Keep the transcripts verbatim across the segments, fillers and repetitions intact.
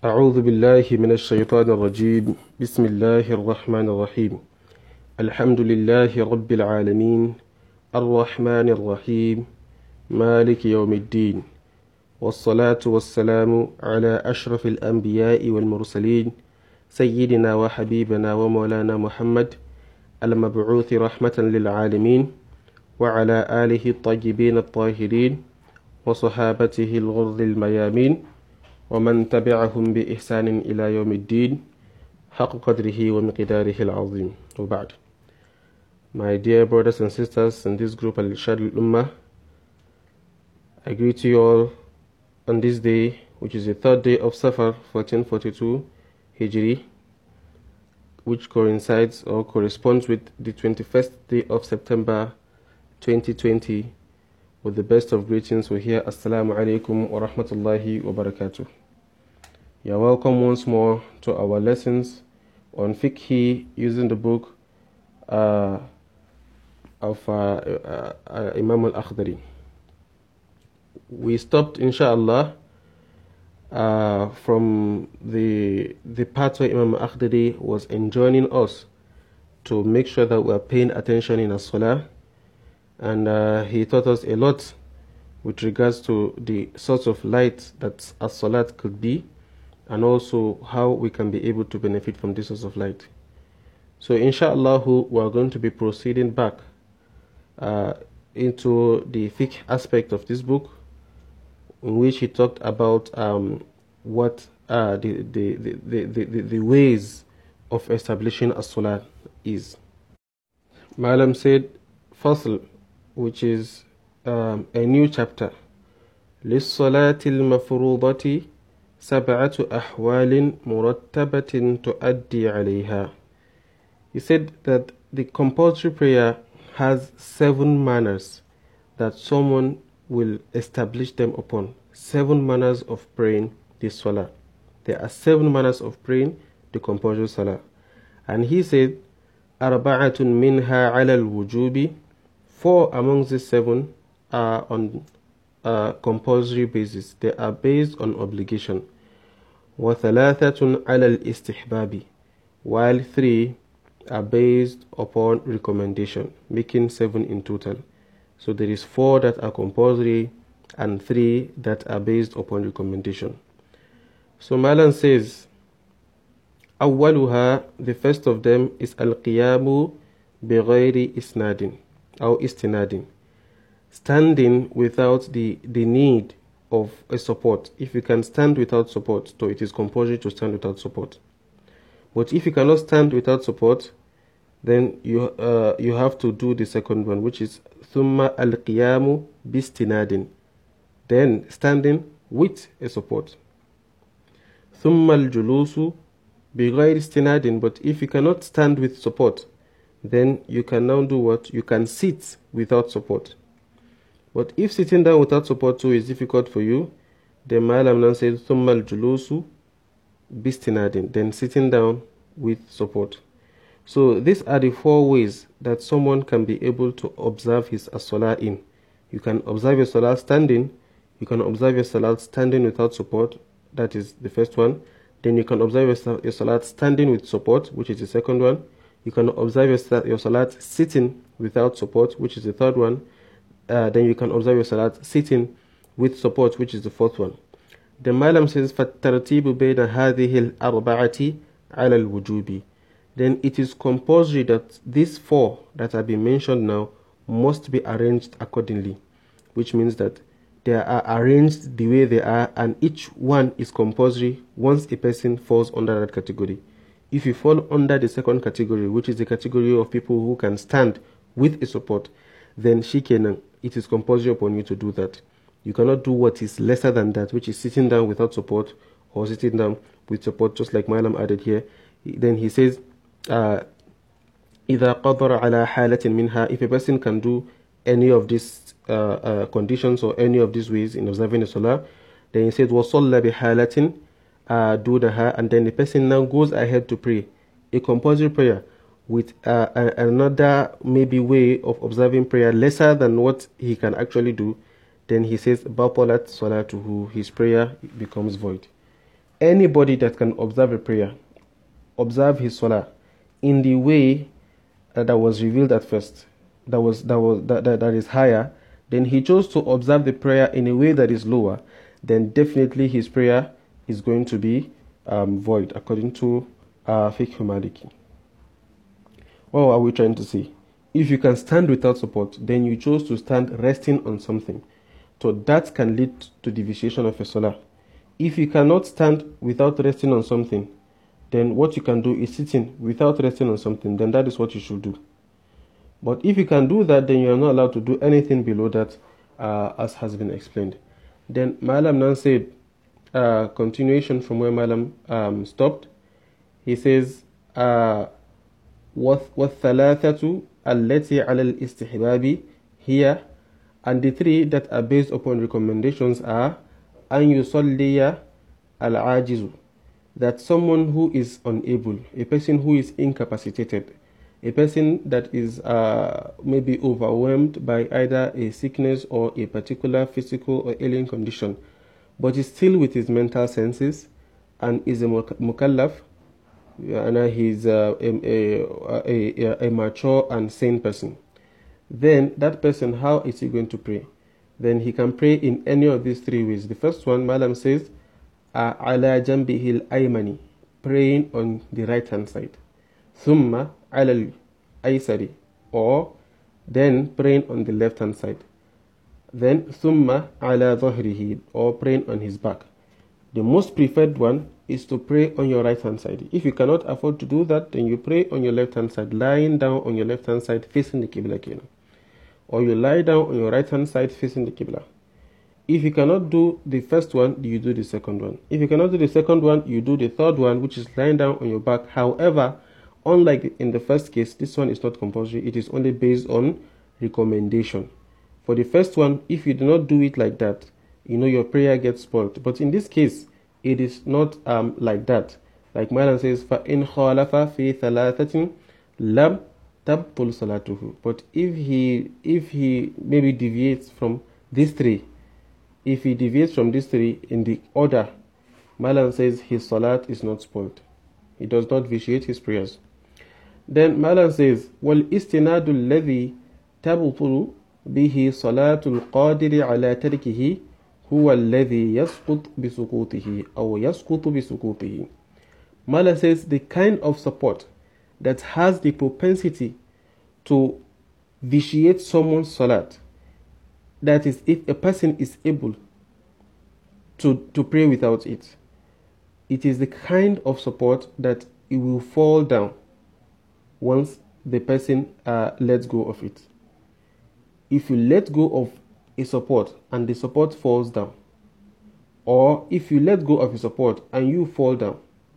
أعوذ بالله من الشيطان الرجيم بسم الله الرحمن الرحيم الحمد لله رب العالمين الرحمن الرحيم مالك يوم الدين والصلاة والسلام على أشرف الأنبياء والمرسلين سيدنا وحبيبنا ومولانا محمد المبعوث رحمة للعالمين وعلى آله الطيبين الطاهرين وصحابته الغر الميامين ومن تبعهم بإحسان إلى يوم الدين حق قدره ومقداره العظيم وبعد. My dear brothers and sisters in this group Al-Irshad Al-Ummah, I greet you all on this day, which is the third day of Safar fourteen forty-two Hijri, which coincides or corresponds with the twenty-first day of September twenty twenty. With the best of greetings, we hear Assalamu alaikum wa rahmatullahi wa barakatuh. You are welcome once more to our lessons on fiqh using the book uh, of uh, uh, uh, Imam al-Akhdari. We stopped, inshallah, uh, from the the part where Imam al-Akhdari was enjoining us to make sure that we are paying attention in as-salah, and uh, he taught us a lot with regards to the sorts of light that as-salat could be, and also how we can be able to benefit from this source of light. So inshallah we are going to be proceeding back uh, into the fiqh aspect of this book, in which he talked about um, what uh, the, the, the, the, the, the ways of establishing as-salat is. Ma'alam said, Fasl, which is um, a new chapter. للصلاة المفروضة سبعة أحوال مرتبة تؤدي عليها. He said that the compulsory prayer has seven manners that someone will establish them upon. Seven manners of praying the salah. There are seven manners of praying the compulsory salah. And he said, أربعة منها على الوجوب. Four amongst the seven are on a compulsory basis. They are based on obligation. وثلاثة على الاستحباب. While three are based upon recommendation, making seven in total. So there is four that are compulsory and three that are based upon recommendation. So Malan says, أولها, the first of them is القيام بغير إسناد أو استناد, standing without the, the need of a support. If you can stand without support, so it is compulsory to stand without support. But if you cannot stand without support, then you uh, you have to do the second one, which is ثم القيام باستناد, then standing with a support. ثم الجلوس بغير استناد. But if you cannot stand with support, then you can now do what? You can sit without support. But if sitting down without support too is difficult for you, then Ma'alam now says ثم الجلوس باستناد, then sitting down with support. So these are the four ways that someone can be able to observe his as-salah in. You can observe your salah standing, you can observe your salah standing without support, that is the first one. Then you can observe your salah standing with support, which is the second one. You can observe your, your salat sitting without support, which is the third one. Uh, then you can observe your salat sitting with support, which is the fourth one. The Malam says, فَالتَّرْتِيبُ بَيْنَ هَذِهِ الْأَرْبَعَةِ عَلَى الْوُجُوبِ. Then it is compulsory that these four that have been mentioned now must be arranged accordingly, which means that they are arranged the way they are, and each one is compulsory once a person falls under that category. If you fall under the second category, which is the category of people who can stand with a support, then shikenan, it is compulsory upon you to do that. You cannot do what is lesser than that, which is sitting down without support or sitting down with support, just like Malam added here. Then he says, uh, إِذَا قَدَرَ عَلَى حَالَةٍ مِنْهَا. If a person can do any of these uh, uh, conditions or any of these ways in observing the salah, then he says, وَصَلَّ بِحَالَةٍ دُونَهَا. And then the person now goes ahead to pray a compulsory prayer with uh, another maybe way of observing prayer lesser than what he can actually do, then he says, بَطَلَتْ صَلَاتُهُ, his prayer becomes void. anybody that can observe a prayer, observe his salah in the way uh, that was revealed at first, that was that was that, that, that is higher, then he chose to observe the prayer in a way that is lower, then definitely his prayer is going to be um, void according to uh, Fiqh Maliki. What are we trying to say? If you can stand without support, then you chose to stand resting on something, so that can lead to the vitiation of a salah. If you cannot stand without resting on something, then what you can do is sitting without resting on something, then that is what you should do. But if you can do that, then you are not allowed to do anything below that, uh, as has been explained. Then Malam now said, uh, continuation from where Malam um, stopped, he says, uh, وَالثَّلَاثَةُ الَّتِي عَلَى الْإِسْتِحْبَابِ here, and the three that are based upon recommendations are أَن يُصَلِّيَ الْعَاجِزُ, that someone who is unable, a person who is incapacitated, a person that is uh, maybe overwhelmed by either a sickness or a particular physical or alien condition, but is still with his mental senses and is a mukallaf, and he's uh, a, a, a, a mature and sane person, then that person, how is he going to pray? Then he can pray in any of these three ways. The first one, Malam says, عَلَى جَنْبِهِ الْأَيْمَنِ, praying on the right hand side. ثُمَّ عَلَى الْأَيْسَرِ, or then praying on the left hand side. Then ثُمَّ عَلَى ظَهْرِهِ, or praying on his back. The most preferred one is to pray on your right hand side. If you cannot afford to do that, then you pray on your left hand side, lying down on your left hand side facing the Qibla. Or you lie down on your right hand side facing the Qibla. If you cannot do the first one, you do the second one. If you cannot do the second one, you do the third one, which is lying down on your back. However, unlike in the first case, this one is not compulsory. It is only based on recommendation. For the first one, if you do not do it like that, you know your prayer gets spoiled. But in this case, it is not um, like that. Like Malan says, فَإِنْ خَالَفَ فِي ثَلَاثَةٍ لَمْ تَبْطُلْ صَلَاتُهُ. But if he, if he maybe deviates from these three, if he deviates from these three in the order, Malan says his salat is not spoiled. He does not vitiate his prayers. Then Malan says, وَالْإِسْتِنَادُ الَّذِي تَبْطُلُ بِهِ صَلَاةُ الْقَادِرِ عَلَى تَرْكِهِ هُوَ الَّذِي يَسْقُطُ بِسُقُوطِهِ أو يَسْقُطُ بِسُقُوطِهِ. Malan says the kind of support that has the propensity to vitiate someone's salat, that is, if a person is able to, to pray without it, it is the kind of support that it will fall down once the person uh, lets go of it. If you let go of a support and the support falls down, or if you let go of a support and you fall down,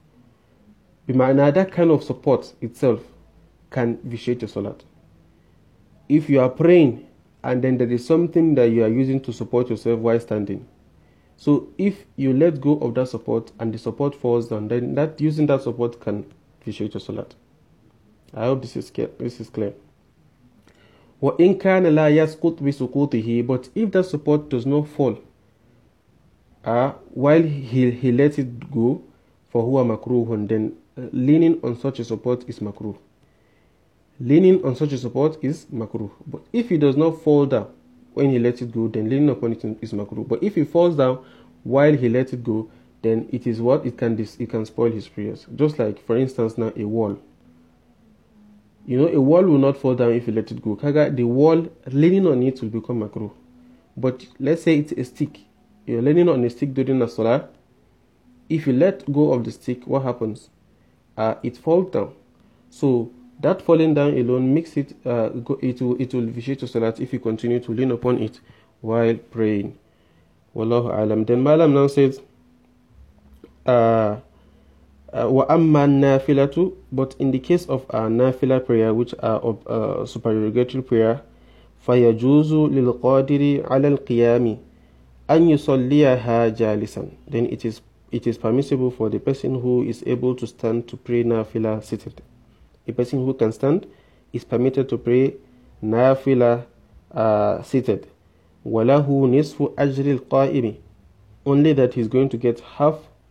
that kind of support itself can vitiate your salat. If you are praying and then there is something that you are using to support yourself while standing, so if you let go of that support and the support falls down, then that using that support can vitiate your salat. I hope this is clear. This is clear. وَإِنْ كَانَ لَا يَسْقُطْ بِسُقُوطِهِ, but if that support does not fall uh, while he, he let it go, فَهُوَ مَكْرُوهٌ, then uh, leaning on such a support is makruh. Leaning on such a support is makruh. But if he does not fall down when he lets it go, then leaning upon it is makruh. But if he falls down while he lets it go, then it is what? It can, it can spoil his prayers. Just like, for instance, now a wall. You know, a wall will not fall down if you let it go. Kaga, the wall, leaning on it will become makruh. But let's say it's a stick. You're leaning on a stick during the salah. If you let go of the stick, what happens? Uh, it falls down. So that falling down alone makes it, uh, go, it will, it will vitiate your salat if you continue to lean upon it while praying. Wallahu alam. Then Malam now says, uh, وَأَمَّا النَّافِلَةُ, but in the case of a nafila prayer, which are of uh, supererogatory prayer, فَيَجُوزُ لِلْقَادِرِ عَلَى الْقِيَامِ أَنْ يُصَلِّيَهَا جَالِسًا, then it is it is permissible for the person who is able to stand to pray nafila seated. A person who can stand is permitted to pray nafila uh, seated. وَلَهُ نِصْفُ أَجْرِ الْقَائِمِ, only that he's going to get half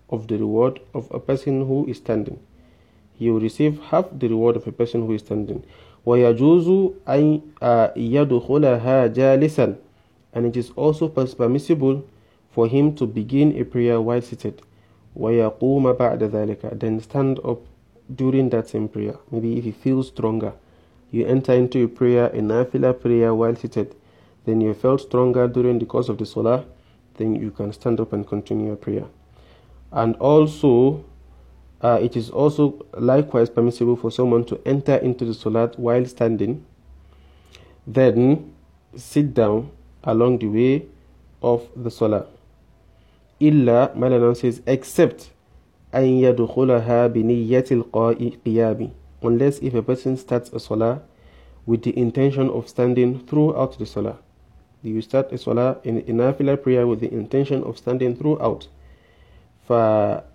of the reward of a person who is standing. He will receive half the reward of a person who is standing. وَيَجُوزُ أَن يَدْخُلَهَا جَالِسًا. And it is also permissible for him to begin a prayer while seated. وَيَقُومَ بَعْدَ ذَلِكَ. Then stand up during that same prayer. Maybe if he feels stronger, you enter into a prayer, a nafila prayer while seated, then you felt stronger during the course of the salah, then you can stand up and continue your prayer. And also, uh, it is also likewise permissible for someone to enter into the salat while standing, then sit down along the way of the salah. Illa, Malanan says, except أن يدخلها بنية القيام, unless if a person starts a salah with the intention of standing throughout the salah. You start a salah in a nafila prayer with the intention of standing throughout. فَيَمْتَنِعْ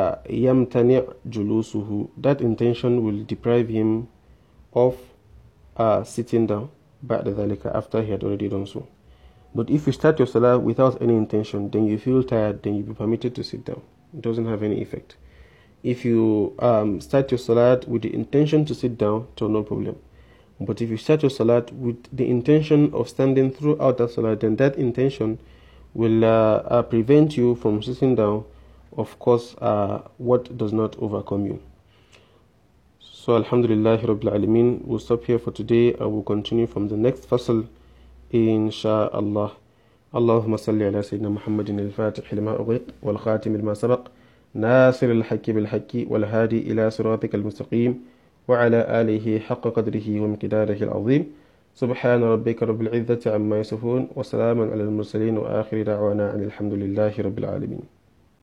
جُلُوسُهُ. That intention will deprive him of uh, sitting down بعد ذلك, after he had already done so. But if you start your salah without any intention, then you feel tired, then you'll be permitted to sit down. It doesn't have any effect. If you um, start your salat with the intention to sit down, so no problem. But if you start your salat with the intention of standing throughout that salat, then that intention will uh, uh, prevent you from sitting down, of course, uh, what does not overcome you. So Alhamdulillah Rabbil Alameen, we'll stop here for today and we'll continue from the next fasal, insha'Allah. اللهم صل على سيدنا محمد الفاتح لما أغلق والخاتم لما سبق ناصر الحق بالحق والهادي إلى صراطك المستقيم وعلى آله حق قدره ومقداره العظيم. سبحان ربك رب العزة عما يصفون وسلام على المرسلين وآخر دعوانا أن الحمد لله رب العالمين.